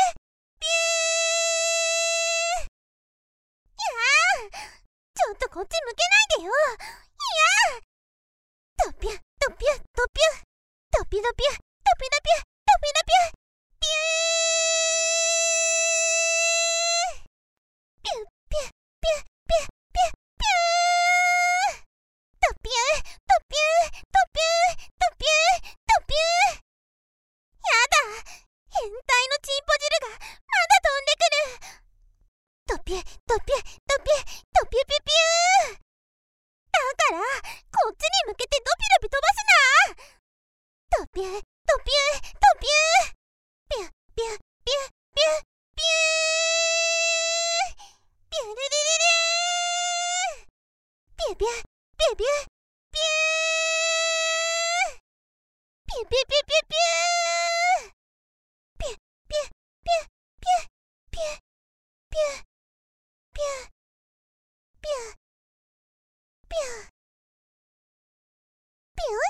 ピュー。いやー、ちょっとこっち向けないでよ。いやー。ドピュドピュドピュドピュドピュドピュドピュドピュドピュピュー。ピュピュピュピュピュピュー。ドピュドピュドピュドピュドピュー。やだ、変態のチンポ汁がまだ飛んでくる。ドピュドピュドピュドピュピュピュー。だからこっちに向けてドピロピ飛ばすな。ドピュドピュドピュー。ピュピュピュピュピュー。ピュルルルルー。ピュピュピュピュピュー。ピュピュピュピュピュー。ピュピュピュピュピュピュピュピュピュピュピュ。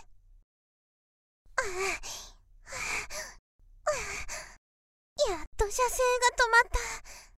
やっと射精が止まった。